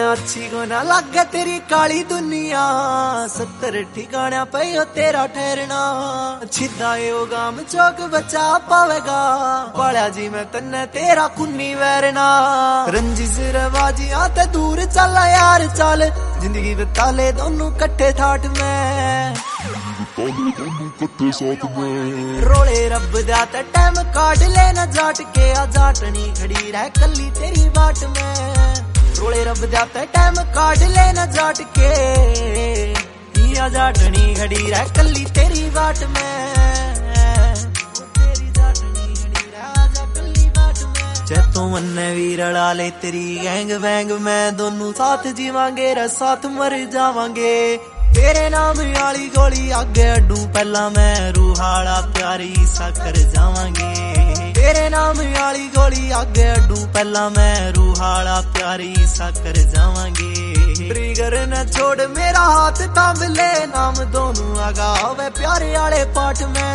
अच्छी को ना लगे तेरी काली दुनिया, 70 ठिकाना पे हो तेरा ठहरना। छिदा यो गाम चौक बचा पावेगा, पाला जी मैं तन्ने तेरा कुन्नी वैरना। रंजिश रवाजियां ते दूर चला यार चल, जिंदगी बिता ले दोनों कट्ठे ठाट में, रोले रब दा ते टाइम काट लेना जाट के, आ जाटनी खड़ी रह कली तेरी बाट में। रोले रब दा ते टाइम काट लेना जाट के, आ जाटनी खड़ी रह कली तेरी बाट में, तेरी जाटनी खड़ी रह जा कली बाट में। चेतों मन्ने भी रड़ा ले तेरी गैंग वैंग में, दोनों साथ जीवांगे रे साथ मर जावांगे। तेरे नाम आली गोली आगे अड्डू पहला मैं, रूहाड़ा प्यारी सा कर जावांगे। तेरे नाम आली गोली आगे अड्डू पहला मैं, रूहाड़ा प्यारी सा कर जावांगे। ट्रिगर न छोड़ मेरा हाथ थाम ले, नाम दोनों आगा वे प्यारे आले पाठ में,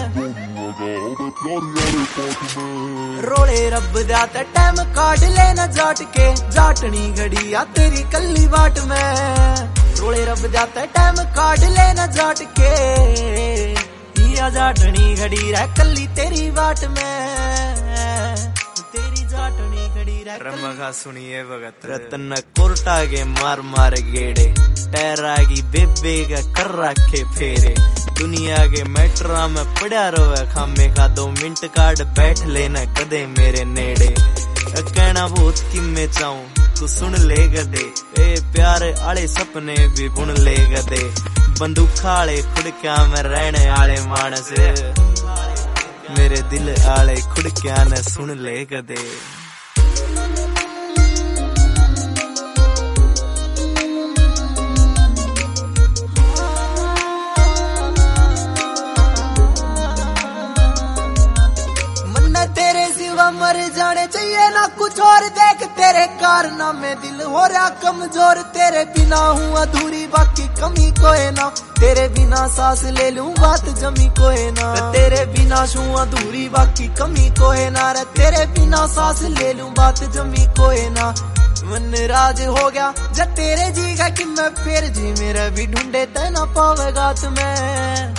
रोले रब दा ते टाइम काट लेना जाट के, जाटनी घड़ी आ तेरी कल्ली बाट में। रोले रब दा ते टाइम काट लेना जाट के, आ जाटनी घड़ी रह कल्ली तेरी बाट में, तेरी जाटनी घड़ी रह। रमगा सुनिए भगत रतन कोरटा के मार मार गेड़े, टहरा की बेबे का कर रखे फेरे। दुनिया के मैटरा में पड़ा रोवे खामे का, 2 मिनट काट बैठ लेना कदे मेरे नेड़े। कहना बहुत कि मैं चाहूं तू सुन ले गदे, ए प्यार आले सपने भी बुन ले गदे। बंदूक आले खुड़क्या में रहने आले मानस, मेरे दिल आले खुड़क्या ने सुन ले गदे। मर जाने चाहिए ना कुछ और, देख तेरे कारनामे दिल हो रहा कमजोर। तेरे बिना हूँ अधूरी बाकी कमी कोई ना, तेरे बिना सांस ले लूं बात जमी कोई ना। तेरे बिना छू अधूरी बाकी कमी कोई ना रे, तेरे बिना सांस ले लूं बात जमी कोई ना। मन राज हो गया जब तेरे जी का कि मैं फिर जी, मेरा भी ढूंढे तेना पावेगा तुम्हें,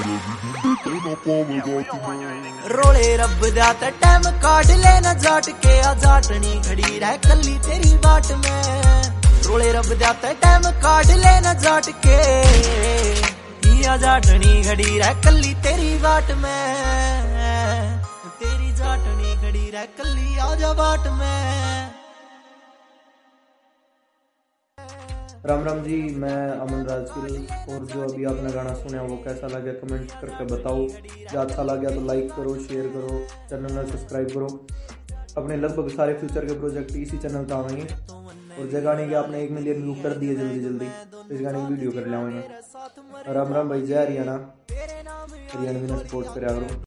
रोले रब दा ते टाइम काट लेना जाट के, आ जाटनी खड़ी रह कली तेरी बाट में। रोले रब दा ते टाइम काट लेना जाट के, आ जाटनी खड़ी रह कली तेरी बाट में, तेरी जाटनी खड़ी रह कली आजा बाट में। राम राम जी, मैं अमन राजगिल। और जो अभी आपने गाना सुना वो कैसा लगा कमेंट करके बताओ। जो अच्छा लगा तो लाइक करो, शेयर करो, चैनल में सब्सक्राइब करो। अपने लगभग सारे फ्यूचर के प्रोजेक्ट इसी चैनल पर आवेंगे। और जो गाने के आपने 1 मिलियन व्यू कर दिए जल्दी जल्दी, तो इस गाने की वीडियो कर लाऊंगा। राम राम भाई, जय हरियाणा, हरियाणवी ने सपोर्ट करा करो।